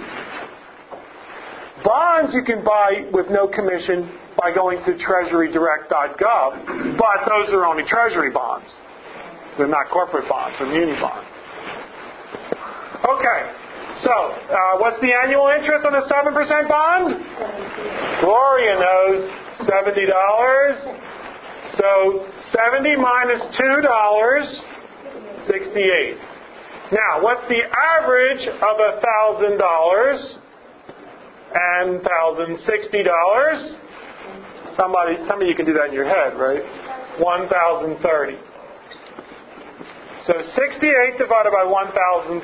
Bonds you can buy with no commission by going to treasurydirect.gov, but those are only treasury bonds. They're not corporate bonds or muni bonds. Okay, so what's the annual interest on a 7% bond? Gloria knows, $70. So 70 minus $2, 68. Now, what's the average of $1,000 and $1,060? Some of you can do that in your head, right? 1,030. So 68 divided by 1,030 .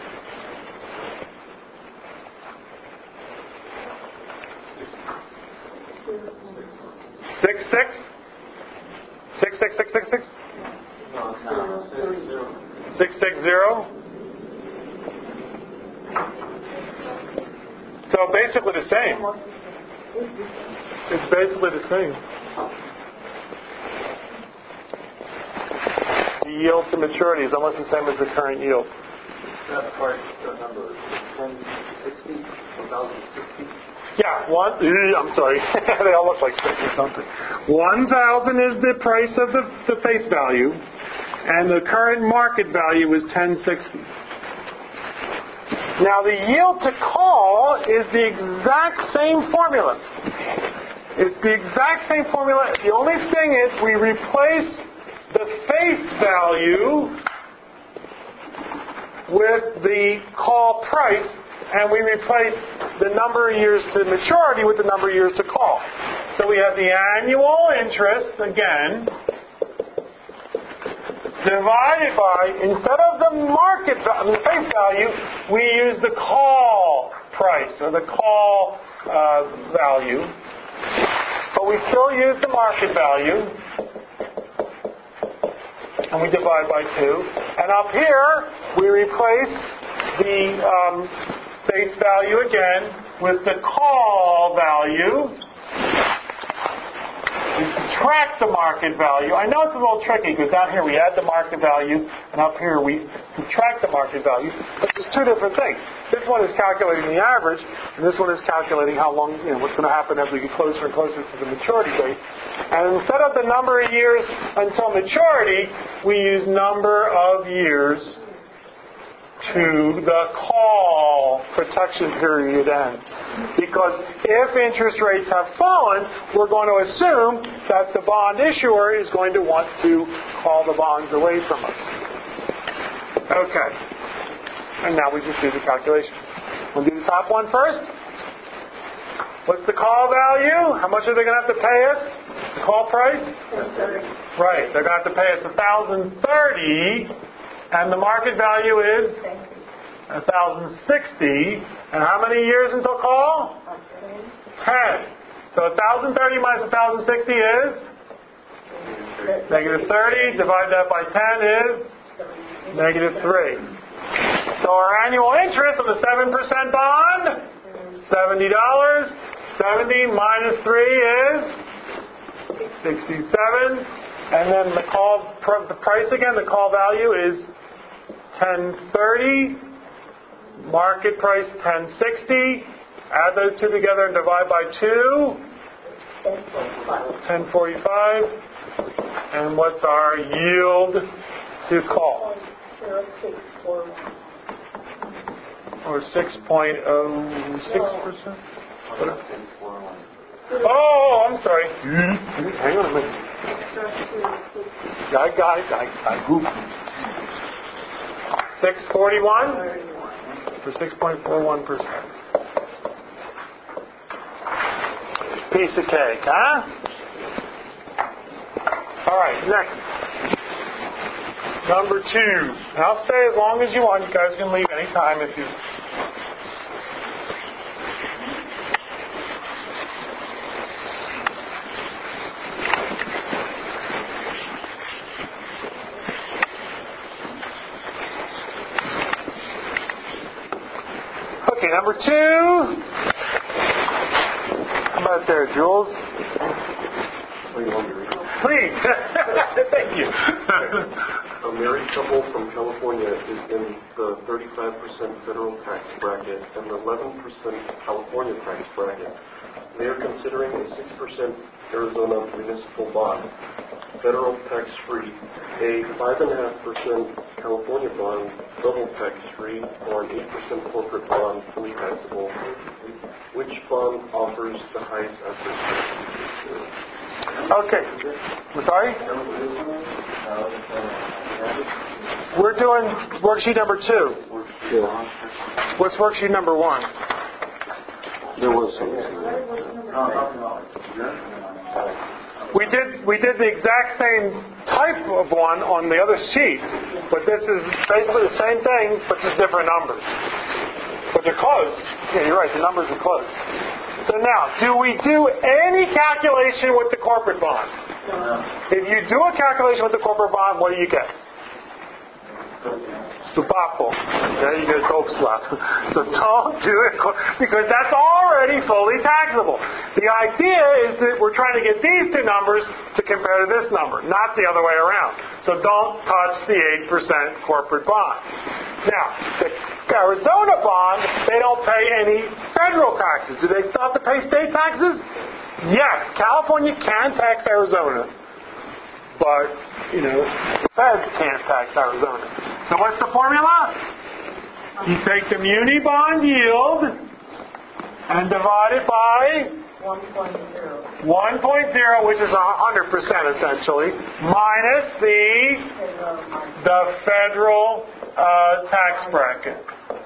6,660? So basically the same. It's basically the same. The yield to maturity is almost the same as the current yield. That price, that number, 1,060, 1,060. Yeah, I'm sorry. They all look like 6 or something. 1,000 is the price of the face value, and the current market value is 1060. Now, the yield to call is the exact same formula. It's the exact same formula. The only thing is we replace the face value with the call price, and we replace the number of years to maturity with the number of years to call. So we have the annual interest, again, divided by, instead of the market value, the face value, we use the call price, or the call value. But we still use the market value, and we divide by 2. And up here, we replace the face value again with the call value. We subtract the market value. I know it's a little tricky because down here we add the market value and up here we subtract the market value. But there's two different things. This one is calculating the average, and this one is calculating how long, what's going to happen as we get closer and closer to the maturity date. And instead of the number of years until maturity, we use number of years to the call protection period ends. Because if interest rates have fallen, we're going to assume that the bond issuer is going to want to call the bonds away from us. Okay. And now we just do the calculations. We'll do the top one first. What's the call value? How much are they going to have to pay us? The call price? Right. They're going to have to pay us $1,030. And the market value is 1,060. And how many years until call? 10. So 1,030 minus 1,060 is negative 30. Divide that by 10 is negative 3. So our annual interest on the 7% bond, $70. 70 minus 3 is 67. And then the price again, the call value is 1030. Market price 1060. Add those two together and divide by 2. 1045. And what's our yield to call? 0.0641. Or 6.06%? Oh, I'm sorry. Hang on a minute. I got it. I goofed. 641 for 6.41%. Piece of cake, huh? All right, next. Number 2. I'll stay as long as you want. You guys can leave anytime if you... Okay, number 2. How about there, Jules? Please. Thank you. A married couple from California is in the 35% federal tax bracket and the 11% California tax bracket. They are considering a 6% Arizona municipal bond, federal tax-free, a 5.5% California bond, double tax-free, or an 8% corporate bond, fully taxable. Which bond offers the highest asset tax? Okay. I'm sorry? We're doing worksheet number 2. What's worksheet number 1? There was something. We did the exact same type of one on the other sheet, but this is basically the same thing, but just different numbers. But they're close. Yeah, you're right. The numbers are close. So now, do we do any calculation with the corporate bond? If you do a calculation with the corporate bond, what do you get? Subapo. There you go, dope slap. So don't do it because that's already fully taxable. The idea is that we're trying to get these two numbers to compare to this number, not the other way around. So don't touch the 8% corporate bond. Now, the Arizona bond, they don't pay any federal taxes. Do they still have to pay state taxes? Yes, California can tax Arizona. But, the feds can't tax Arizona. So what's the formula? You take the muni bond yield and divide it by 1.0. 1.0, which is 100% essentially, minus the federal tax bracket.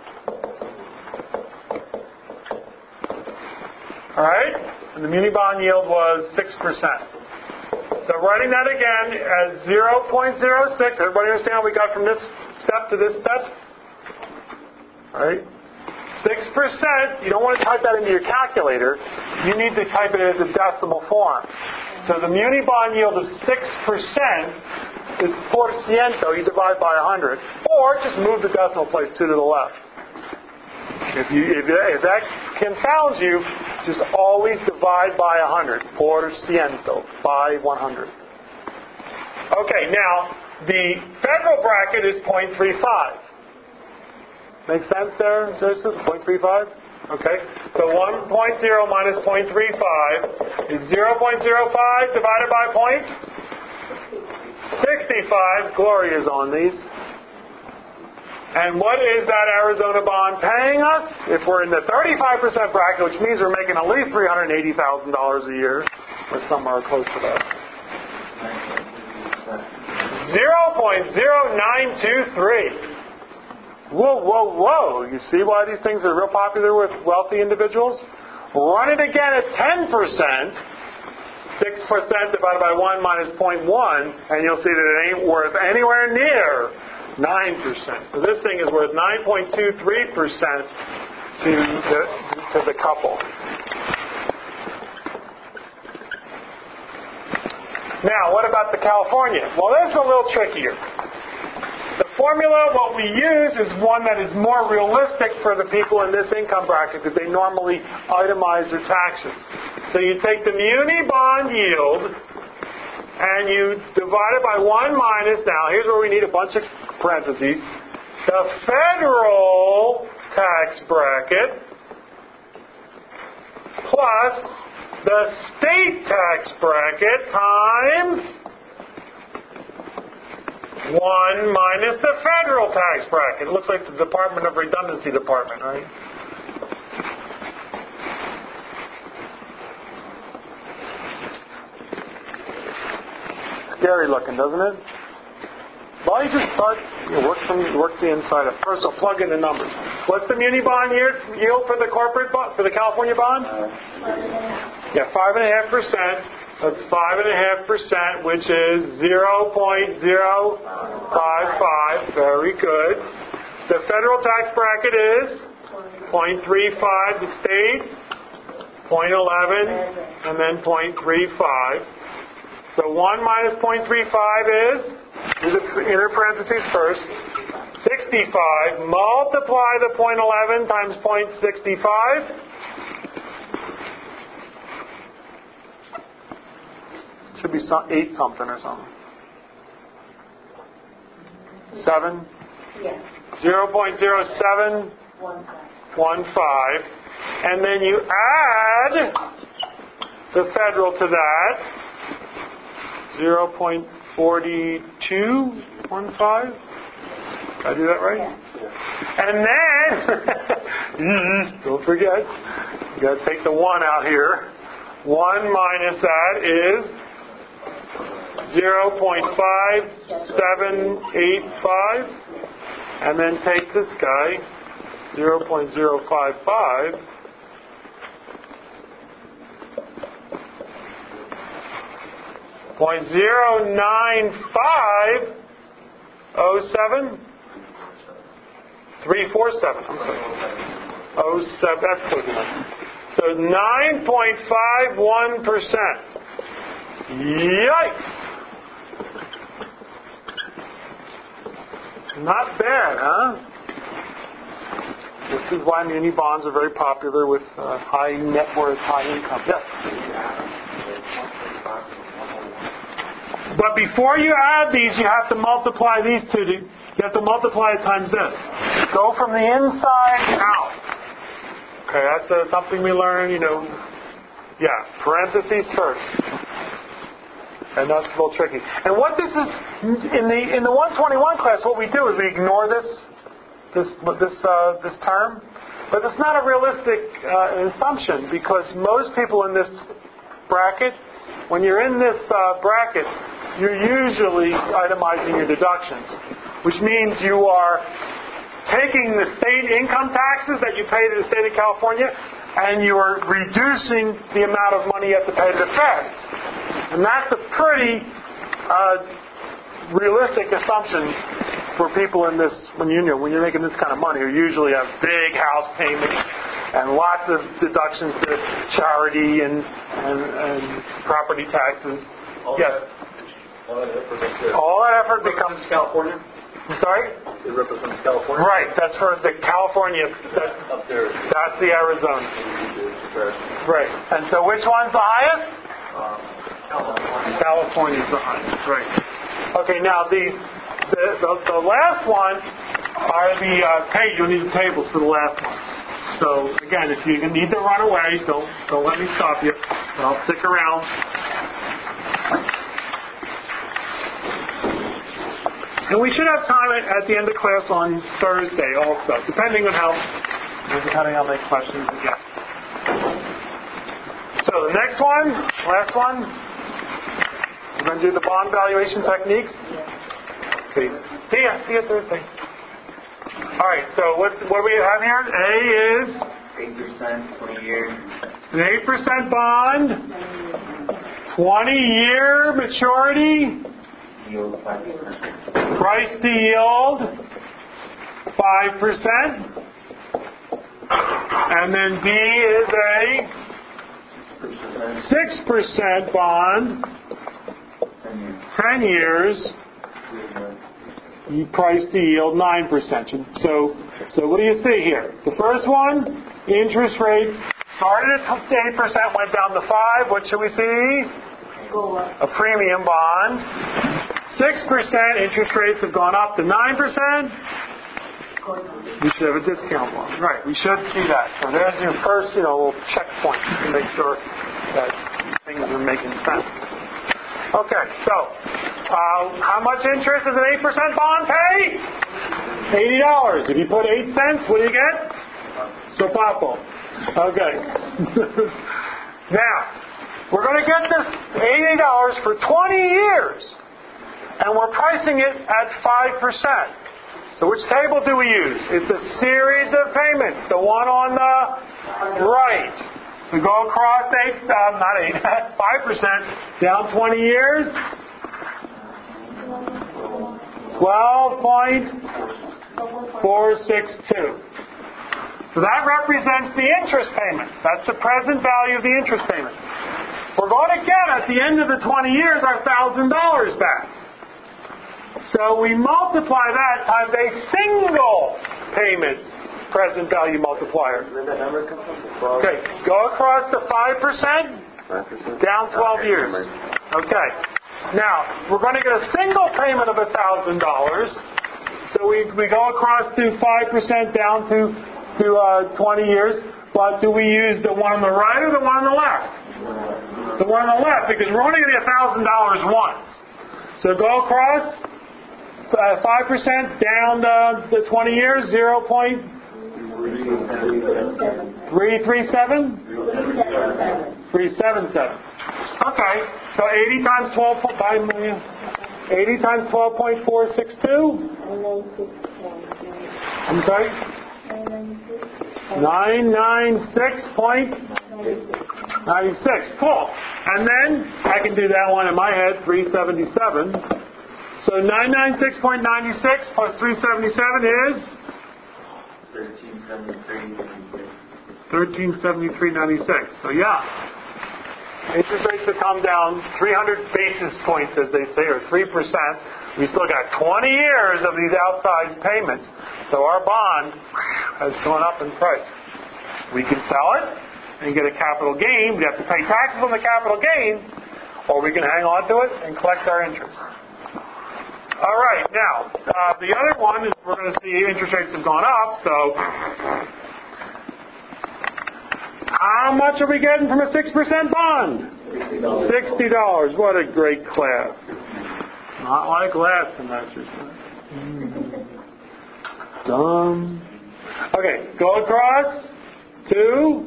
All right? And the muni bond yield was 6%. So writing that again as 0.06. Everybody understand what we got from this step to this step? All right? 6%. You don't want to type that into your calculator. You need to type it as a decimal form. So the muni bond yield of 6%, it's por ciento. You divide by 100. Or just move the decimal place 2 to the left. If that confounds you, just always divide by 100. Por ciento. By 100. Okay, now, the federal bracket is 0.35. Make sense there, Joseph? 0.35? Okay. So 1.0 minus 0.35 is 0.05 divided by 0.65. Gloria's on these. And what is that Arizona bond paying us? If we're in the 35% bracket, which means we're making at least $380,000 a year, or somewhere close to that. 0.0923. Whoa, whoa, whoa. You see why these things are real popular with wealthy individuals? Run it again at 10%. 6% divided by 1 minus 0.1, and you'll see that it ain't worth anywhere near 9%. So this thing is worth 9.23% to the couple. Now, what about the California? Well, that's a little trickier. The formula, what we use, is one that is more realistic for the people in this income bracket because they normally itemize their taxes. So you take the muni bond yield and you divide it by 1 minus, now here's where we need a bunch of parentheses, the federal tax bracket plus the state tax bracket times 1 minus the federal tax bracket. It looks like the Department of Redundancy department, right? Scary looking, doesn't it? Well, you just start, work the inside up. First, I'll plug in the numbers. What's the muni bond yield for the corporate bond, for the California bond? 5.5%. That's 5.5%, which is 0.055. Very good. The federal tax bracket is 0.35. The state 0.11, and then 0.35. So 1 minus 0.35 is, do the inner parentheses first, 65. Multiply the 0.11 times 0.65. Should be 8 something or something. 7? Yes. 0.0715. And then you add the federal to that. 0.4215. Did I do that right? Yeah. And then, don't forget, you got to take the 1 out here. 1 minus that is 0.5785. And then take this guy, 0.055. 0.09507? 347. I'm sorry. 07. That's close enough. So 9.51%. Yikes! Not bad, huh? This is why muni bonds are very popular with high net worth, high income. Yes. But before you add these, you have to multiply these two. You have to multiply it times this. Go from the inside out. Okay, that's something we learn, parentheses first. And that's a little tricky. And what this is, in the 121 class, what we do is we ignore this term. But it's not a realistic assumption because most people in this bracket, when you're in this bracket, you're usually itemizing your deductions, which means you are taking the state income taxes that you pay to the state of California and you are reducing the amount of money you have to pay to the feds. And that's a pretty realistic assumption for people in this, when you're making this kind of money, you usually have big house payments and lots of deductions to charity and property taxes. All that effort becomes California. I'm sorry? It represents California. Right, that's for the California. Up there. That's the Arizona. Right. And so which one's the highest? California's the highest. Right. Okay. Now the last one are the you'll need the tables for the last one. So again, if you need to run away, don't let me stop you. I'll stick around. And we should have time at the end of class on Thursday also, depending on how many questions we get. So the next one, last one, we're going to do the bond valuation techniques. Okay. See ya Thursday. All right. So what do we have here? A is 8%, 20 years. An 8% bond, 20-year maturity. Yield 5%. Price to yield 5%. And then B is a 6% bond, 10 years, you price to yield 9%. So what do you see here? The first one, interest rates started at 8%, went down to 5. What should we see? A premium bond. 6% interest rates have gone up to 9%. We should have a discount bond. Right, we should see that. So there's your first, little checkpoint to make sure that things are making sense. Okay, so how much interest does an 8% bond pay? $80. If you put 8 cents, what do you get? Sopapo. Okay. Now, we're going to get this $80 for 20 years. And we're pricing it at 5%. So which table do we use? It's a series of payments. The one on the right. We go across 5% down 20 years. 12.462. So that represents the interest payments. That's the present value of the interest payments. We're going to get at the end of the 20 years our $1,000 back. So we multiply that times a single payment present value multiplier. Where did that number come from? Okay, go across the 5%, 5%? down 12 years. Okay. Now, we're going to get a single payment of $1,000. So we go across to 5% down to 20 years. But do we use the one on the right or the one on the left? The one on the left, because we're only going to get $1,000 once. So go across 5% down the 20 years, 0.337? 377. Okay, so 80 times 12.5 million. 80 times 12.462? I'm sorry? 996.96. Cool. And then I can do that one in my head, 377. So 996.96 plus 377 is 1373.96. So yeah, interest rates have come down 300 basis points, as they say, or 3%. We still got 20 years of these outsized payments. So our bond has gone up in price. We can sell it and get a capital gain. We have to pay taxes on the capital gain, or we can hang on to it and collect our interest. All right, now, the other one is we're going to see interest rates have gone up, so how much are we getting from a 6% bond? $60. What a great class. Not like last semester's. Dumb. Okay, go across to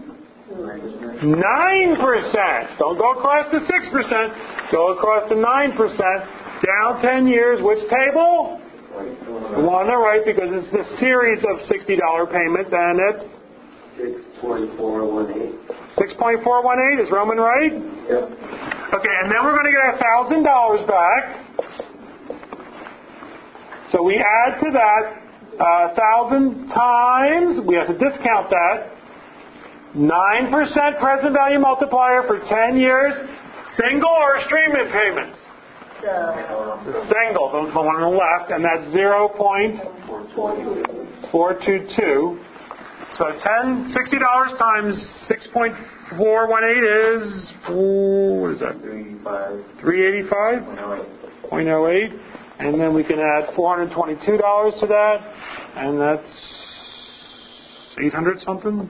9%. Don't go across to 6%. Go across to 9%. Down 10 years. Which table? The one on the right, because it's a series of $60 payments, and it's 6.418. 6.418 is Roman right? Yep. Okay, and then we're going to get $1,000 back. So we add to that 1,000 times, we have to discount that, 9% present value multiplier for 10 years, single or streaming payments? The single, the one on the left, and that's 0.422. So $60 times 6.418 is, what is that? 385? 0.08. And then we can add $422 to that, and that's 800 something?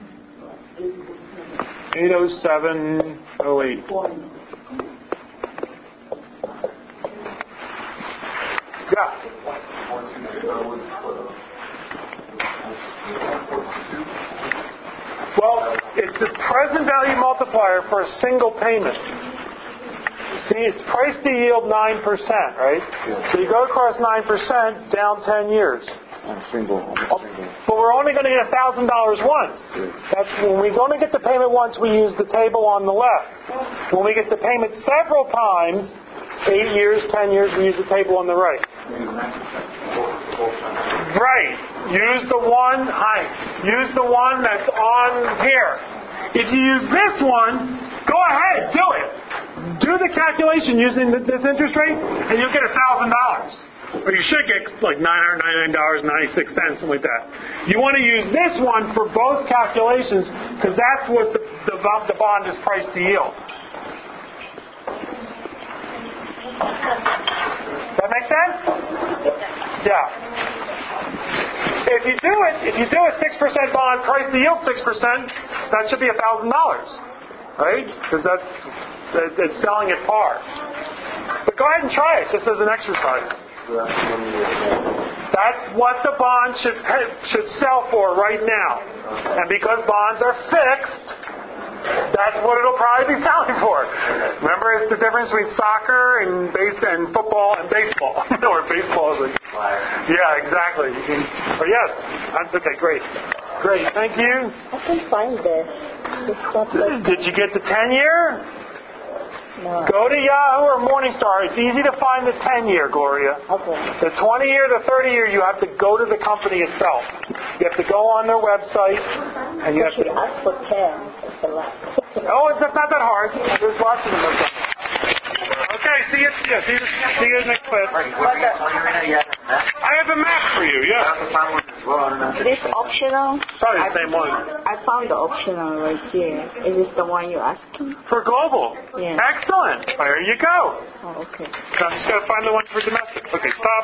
807.08. Yeah. Well, it's the present value multiplier for a single payment. See, it's priced to yield 9%, right? So you go across 9% down 10 years. But we're only going to get $1,000 once. That's when we only get the payment once, we use the table on the left. When we get the payment several times, 8 years, 10 years, we use the table on the right. Right. Use the one that's on here. If you use this one, go ahead, do it. do the calculation using this interest rate, and you'll get $1,000. Or you should get like $999.96, something like that. You want to use this one for both calculations because that's what the bond is priced to yield. That make sense? Yeah. If you do a 6% bond priced to yield 6%, that should be $1,000, right? Because it's selling at par. But go ahead and try it just as an exercise. That's what the bond should sell for right now. And because bonds are fixed, that's what it'll probably be selling for. Remember, it's the difference between soccer and football and baseball. Or baseball is like, yeah, exactly. But yes, okay, great. Thank you. I can find this. Did you get the 10-year? No. Go to Yahoo or Morningstar. It's easy to find the 10-year, Gloria. Okay. The 20-year, the 30-year, you have to go to the company itself. You have to go on their website, and you have to ask for 10. It's a lot. Oh, it's not that hard. There's lots of them. Okay, see you next class. I have a map for you, yeah. This optional? Probably the same one. I found the optional right here. Is this the one you're asking? For global. Yeah. Excellent. There you go. Oh, okay. So I'm just going to find the one for domestic. Okay, stop.